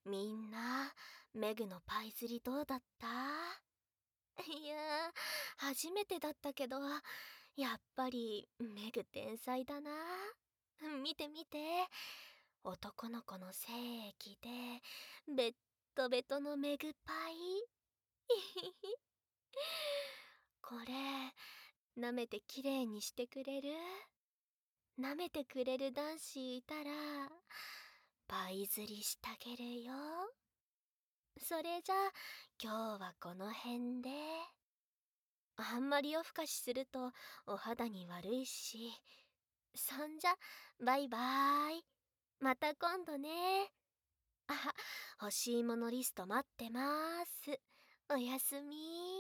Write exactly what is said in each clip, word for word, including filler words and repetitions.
みんな、メグのパイ釣りどうだった？いやー、初めてだったけど、やっぱりメグ天才だな。見て見て、男の子の精液で、ベットベトのメグパイ。これ、舐めてきれいにしてくれる？舐めてくれる男子いたら、パイ釣りしてあげるよ。それじゃあ、今日はこの辺で。あんまり夜更かしするとお肌に悪いし。そんじゃ、バイバーイ。また今度ね。あ、欲しいものリスト待ってまーす。おやすみ。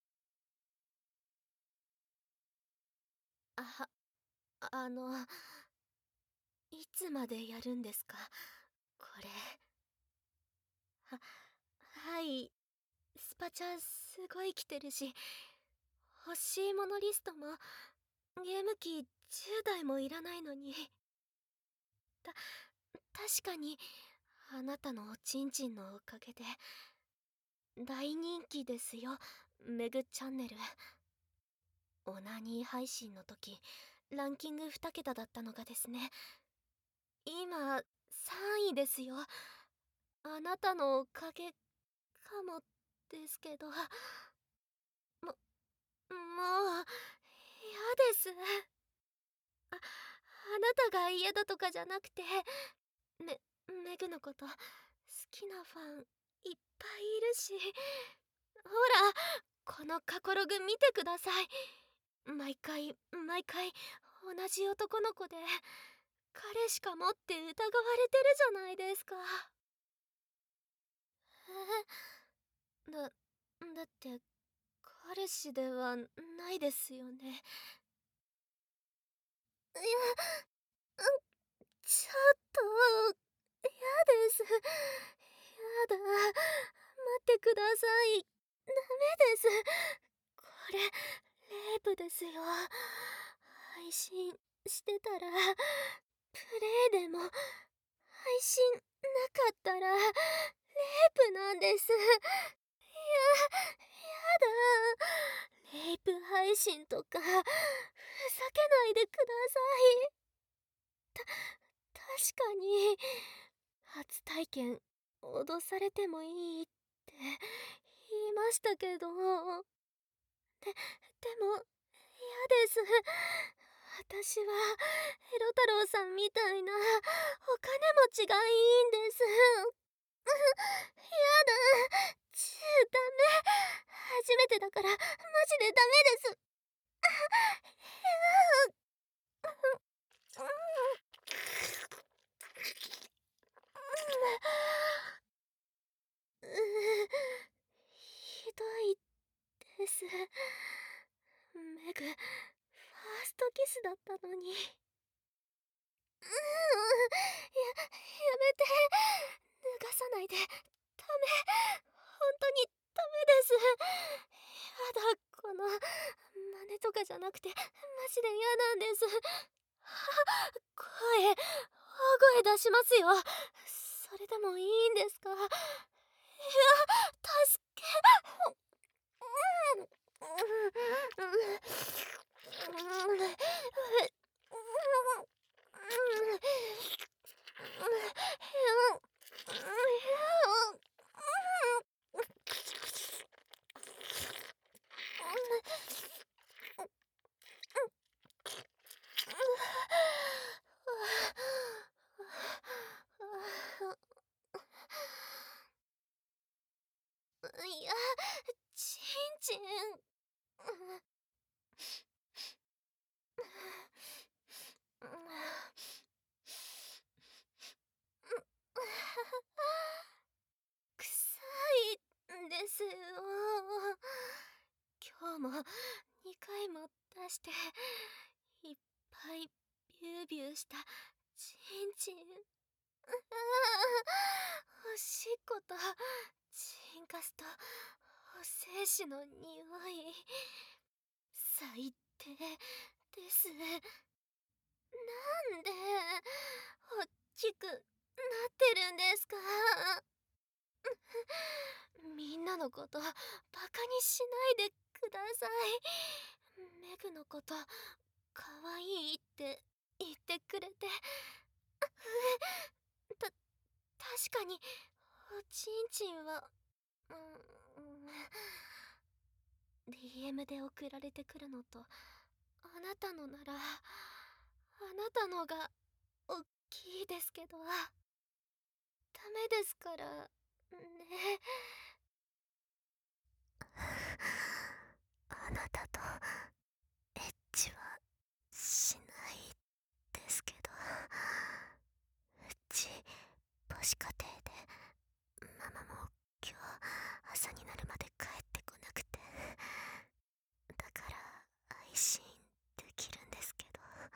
あ、あの、いつまでやるんですか、これ。は、はい。スパチャすごい来てるし、欲しいものリストもゲーム機じゅうだいもいらないのに。た、確かにあなたのおちんちんのおかげで大人気ですよ、メグチャンネル。オナニー配信の時ランキングに桁だったのがですね、今さんいですよ。あなたのおかげかもですけど、も、もう嫌です。あ、あなたが嫌だとかじゃなくて、メ、メグのこと好きなファンいっぱいいるし。ほら、このカコログ見てください。毎回毎回同じ男の子で、彼しかもって疑われてるじゃないですか。えだだって彼氏ではないですよね。いや、うん、ちょっと嫌です。やだ、待ってください。ダメです。これレイプですよ。配信してたら、プレイでも配信なかったらレイプなんです。いや、やだ。レイプ配信とかふざけないでください。た確かに初体験脅されてもいいって言いましたけど、ででも嫌です。私はヘロ太郎さんみたいなお金持ちがいいんです。やだ、チューダメ。初めてだからマジでダメです。ひどいです。メグ、ファーストキスだったのに。うーん、や、やめて。脱がさないで。ダメ。本当にダメです。やだ、この、真似とかじゃなくて、マジで嫌なんです。は、声、大声出しますよ。それでもいいんですか？いや、助け。いや、ちんちん。臭いんですよ。今日もにかいも出していっぱいビュービューしたちんちん。おしっことチンカスとお精子の匂い、最低です。なんでおっきくなってるんですか？ のことバカにしないでください。メグのこと可愛いって言ってくれて、た確かにおちんちんは、うん、ディーエム で送られてくるのと、あなたのならあなたのがおっきいですけど、ダメですからね。 あなたとエッチはしないですけど、うち母子家庭でママも今日朝になるまで帰ってこなくて、だから配信できるんですけど、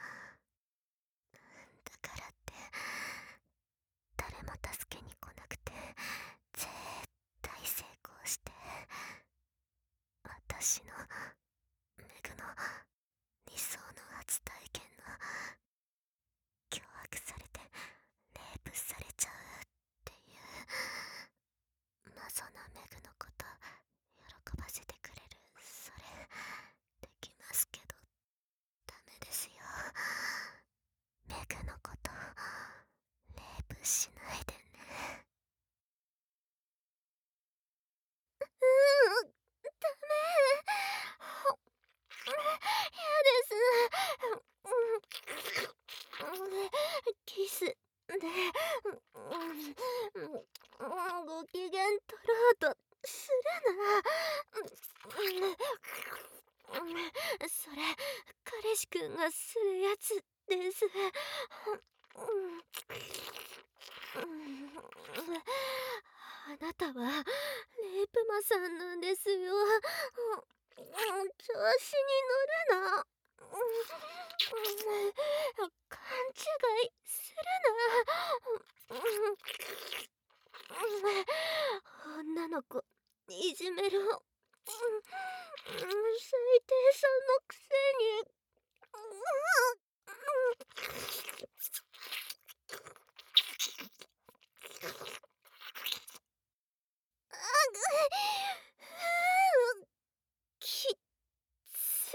だからって誰も助けに来なくて絶対成功して、私のメグの理想の初体験の脅迫されてレイプされちゃうっていう謎なメグのこと喜ばせてくれる、それできますけどダメですよ。メグのことレイプしないでね。 うーん、ダメ。嫌です。キスで、ご機嫌取ろうとするな。それ彼氏くんがするやつです。あなたはレイプマさんなんですよ。調子に乗るな。勘違いするな。女の子いじめる最低さんのくせに。きっつ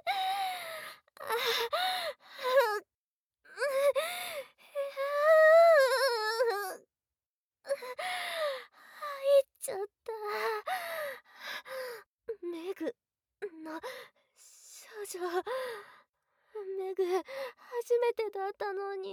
入っちゃった。メグの少女、メグ初めてだったのに。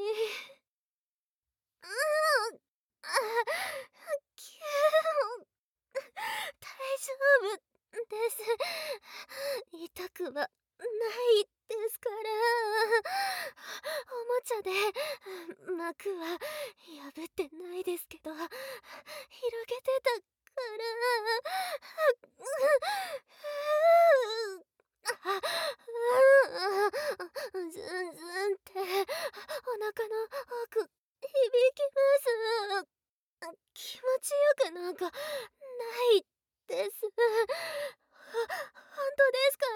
うんあキュー大丈夫です。痛くはないですから。おもちゃで膜は破ってないですけど広げてたから。ズンズンってお腹の奥響きます。気持ちよくなんかないです。ほ本当ですから。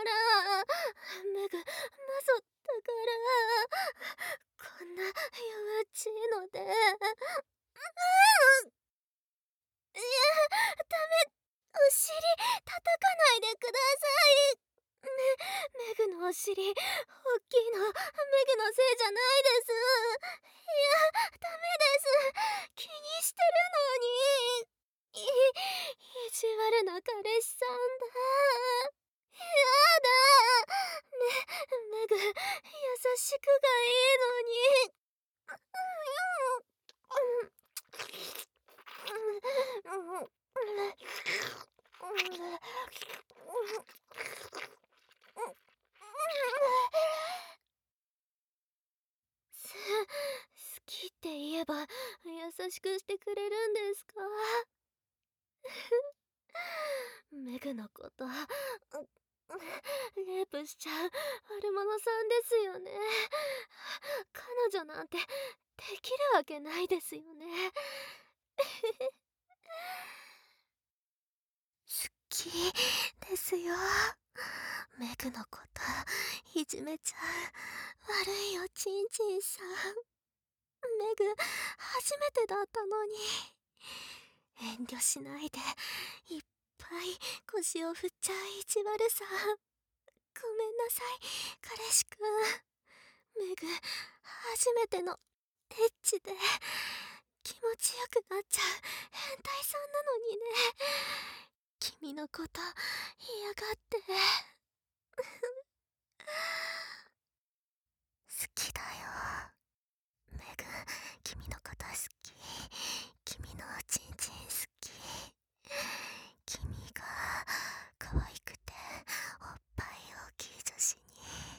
メグなぞったからこんな弱っちいので。いやダメ、お尻叩かないでください。メメグのお尻おっきいのメグのせいじゃないです。いやダメです。気にしてるのに。い意地悪な彼氏さんだ。やだ。メメグ優しくがいいのに。す好きって言えば優しくしてくれるんですか？メグのことレイプしちゃう悪者さんですよね。彼女なんてできるわけないですよね。 好きですよ。メグのこといじめちゃう悪いおちんちんさん。メグ初めてだったのに遠慮しないでいっぱい腰を振っちゃう意地悪さ。ごめんなさい、彼氏くん。メグ、初めてのエッチで気持ちよくなっちゃう変態さんなのにね。君のこと嫌がって。 好きだよ。メグ、君のこと好き。君のチンチン好き。君が可愛くておっぱい大きい女子に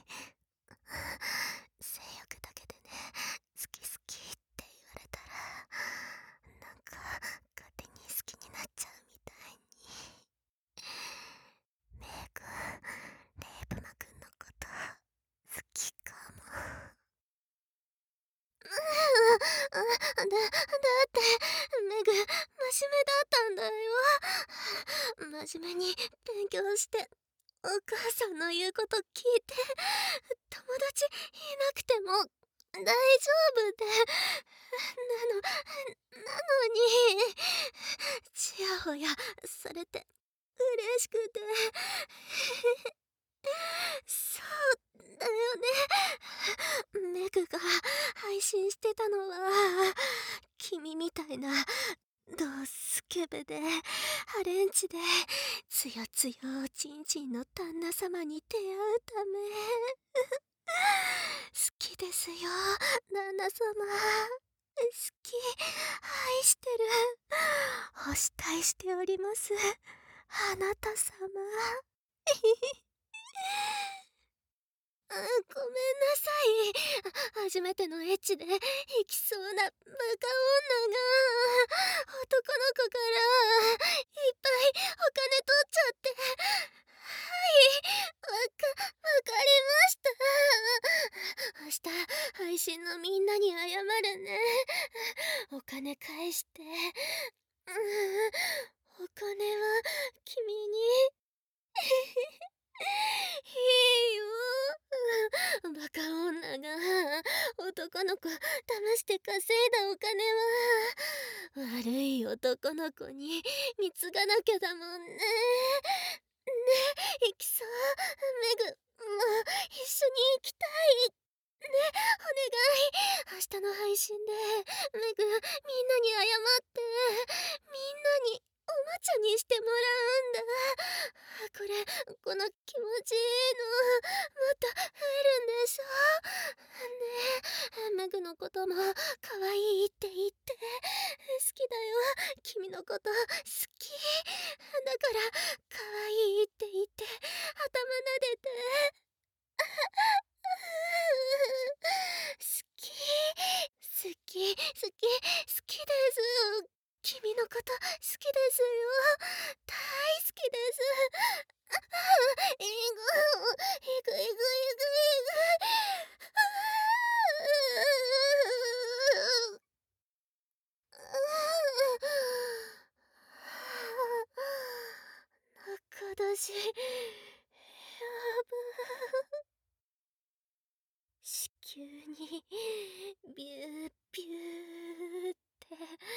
性欲だけでね、好き好きって言われたら、なんか勝手に好きになっちゃうみたいに。メグ、レイブマくんのこと好きかも。 だ、だって、メグ、真面目だったんだよ。真面目に勉強して、お母さんの言うこと聞いて、友達いなくても大丈夫で、なの、なのに、ちやほやされて嬉しくて。そうだよね。メグが配信してたのは、君みたいなドスケベでハレンチでつよつよおちんちんの旦那様に出会うため。好きですよ、旦那様。好き、愛してる。お慕いしております、あなた様。あ、ごめんなさい。初めてのエッチで行きそうなバカ女が男の子からいっぱいお金取っちゃって。はい、わか、わかりました。明日配信のみんなに謝るね。お金返して。うん、お金は君に。いいよ。バカ女が男の子騙して稼いだお金は悪い男の子に貢がなきゃだもんね。ね、行きそう。メグ、もう一緒に行きたい。ね、お願い。明日の配信でメグ、みんなに謝って、みんなにおもちゃにしてもらうんだ。これ、この気持ちいいのもっと増えるんでしょ。ねえ、メグのことも可愛いって言って。好きだよ、君のこと好きだから、可愛いって言って頭撫でて。好き、好き、好き、好きです。君のこと好きですよ。大好きです。ああ、えぐ、えぐえぐえぐえぐ。中出し、やば。子宮にビュービューって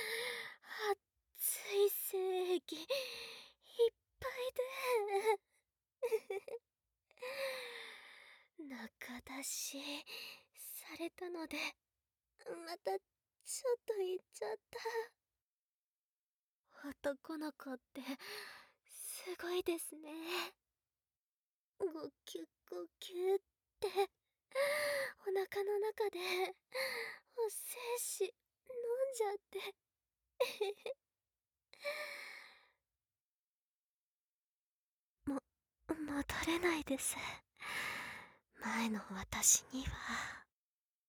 熱い精液いっぱいで中出しされたので、またちょっと言っちゃった。男の子ってすごいですね。ごキュッごキュって、お腹の中でお精子飲んじゃって。も、戻れないです。前の私には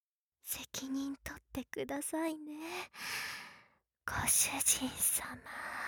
責任取ってくださいね、ご主人様。